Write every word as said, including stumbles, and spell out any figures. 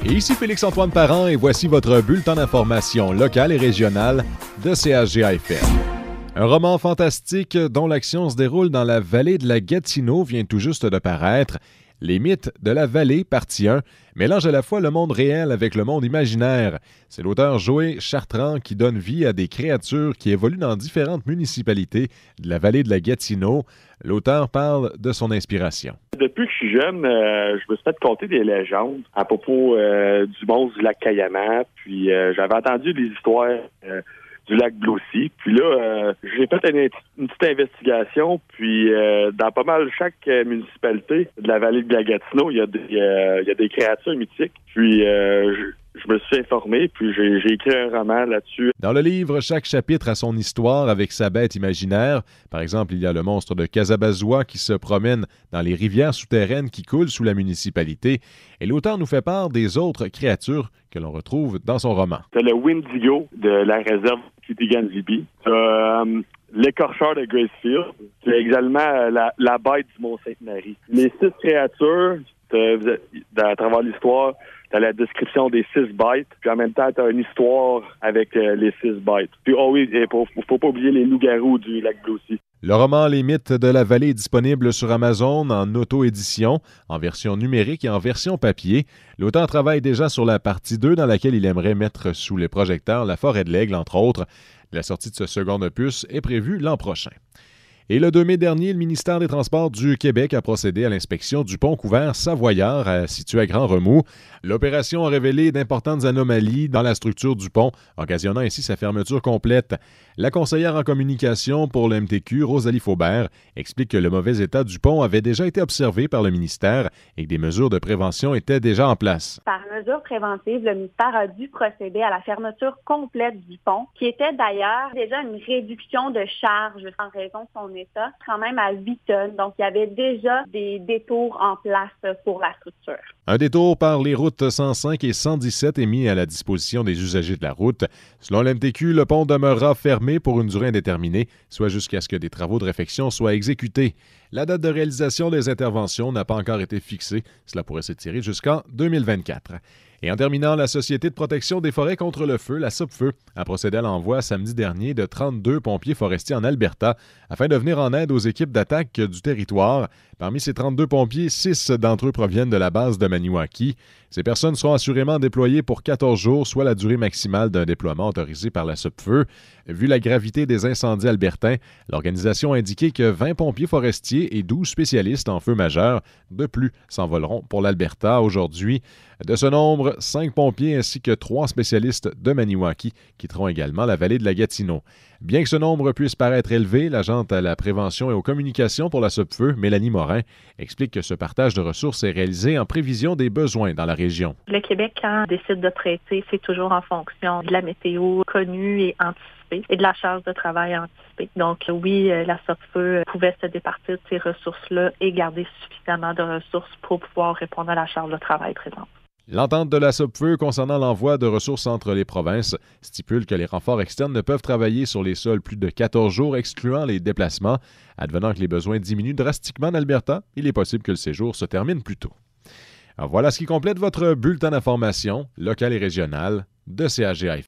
Et ici Félix-Antoine Parent et voici votre bulletin d'information locale et régionale de C H G A F M. Un roman fantastique dont l'action se déroule dans la vallée de la Gatineau vient tout juste de paraître. Les mythes de la vallée, partie un, mélange à la fois le monde réel avec le monde imaginaire. C'est l'auteur Joé Chartrand qui donne vie à des créatures qui évoluent dans différentes municipalités de la vallée de la Gatineau. L'auteur parle de son inspiration. Depuis que je suis jeune, euh, je me suis fait conter des légendes à propos euh, du monstre du lac Cayamant. Puis euh, j'avais entendu des histoires euh, du lac Blossie. Puis là, euh, j'ai fait une, une petite investigation. Puis euh, dans pas mal chaque euh, municipalité de la vallée de la Gatineau, il y a des, euh, il y a des créatures mythiques. Puis euh, je, je me suis informé, puis j'ai, j'ai écrit un roman là-dessus. Dans le livre, chaque chapitre a son histoire avec sa bête imaginaire. Par exemple, il y a le monstre de Casabazois qui se promène dans les rivières souterraines qui coulent sous la municipalité. Et l'auteur nous fait part des autres créatures que l'on retrouve dans son roman. C'est le Windigo de la réserve Kitigan-Zibi. C'est euh, l'écorcheur de Gracefield. C'est également la, la bête du Mont-Sainte-Marie. Les six créatures, euh, à travers l'histoire, t'as la description des six bêtes, puis en même temps, t'as une histoire avec euh, les six bêtes. Puis, oh oui, il faut, faut pas oublier les loups-garous du lac Blossie. Le roman Les mythes de la vallée est disponible sur Amazon en auto-édition, en version numérique et en version papier. L'auteur travaille déjà sur la partie deux dans laquelle il aimerait mettre sous les projecteurs La forêt de l'aigle, entre autres. La sortie de ce second opus est prévue l'an prochain. Et le deux mai dernier, le ministère des Transports du Québec a procédé à l'inspection du pont couvert Savoyard, situé à Grand Remous. L'opération a révélé d'importantes anomalies dans la structure du pont, occasionnant ainsi sa fermeture complète. La conseillère en communication pour le M T Q, Rosalie Faubert, explique que le mauvais état du pont avait déjà été observé par le ministère et que des mesures de prévention étaient déjà en place. Par mesure préventive, le ministère a dû procéder à la fermeture complète du pont, qui était d'ailleurs déjà une réduction de charge en raison de son état, quand même à huit tonnes. Donc, il y avait déjà des détours en place pour la structure. Un détour par les routes cent cinq et cent dix-sept est mis à la disposition des usagers de la route. Selon l'M T Q, le pont demeurera fermé pour une durée indéterminée, soit jusqu'à ce que des travaux de réfection soient exécutés. La date de réalisation des interventions n'a pas encore été fixée. Cela pourrait s'étirer jusqu'en deux mille vingt-quatre. Et en terminant, la Société de protection des forêts contre le feu, la SOPFEU, a procédé à l'envoi samedi dernier de trente-deux pompiers forestiers en Alberta afin de venir en aide aux équipes d'attaque du territoire. Parmi ces trente-deux pompiers, six d'entre eux proviennent de la base de Maniwaki. Ces personnes seront assurément déployées pour quatorze jours, soit la durée maximale d'un déploiement autorisé par la SOPFEU. Vu la gravité des incendies albertains, l'organisation a indiqué que vingt pompiers forestiers et douze spécialistes en feu majeur de plus s'envoleront pour l'Alberta aujourd'hui. De ce nombre, cinq pompiers ainsi que trois spécialistes de Maniwaki quitteront également la vallée de la Gatineau. Bien que ce nombre puisse paraître élevé, l'agente à la prévention et aux communications pour la SOPFEU, Mélanie Morin, explique que ce partage de ressources est réalisé en prévision des besoins dans la région. Le Québec, quand on décide de prêter, c'est toujours en fonction de la météo connue et anticipée et de la charge de travail anticipée. Donc oui, la SOPFEU pouvait se départir de ces ressources-là et garder suffisamment de ressources pour pouvoir répondre à la charge de travail présente. L'entente de la SOPFEU concernant l'envoi de ressources entre les provinces stipule que les renforts externes ne peuvent travailler sur les sols plus de quatorze jours, excluant les déplacements. Advenant que les besoins diminuent drastiquement en Alberta, il est possible que le séjour se termine plus tôt. Alors voilà ce qui complète votre bulletin d'information locale et régionale de C H G A F M.